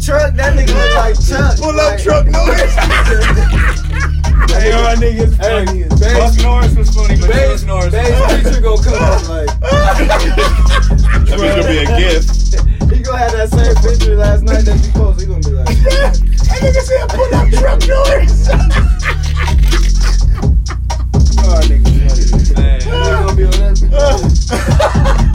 truck, that nigga look like Chuck. Pull up truck noise. Hey, my niggas funny. Buck Norris was funny, but Chuck Norris. Bass preacher gonna come up like. That bitch gonna be a gift. He gonna have that same picture last night that you posted. He gonna be like, That nigga said pull up truck noise. oh, nigga, Man. he gonna be on that.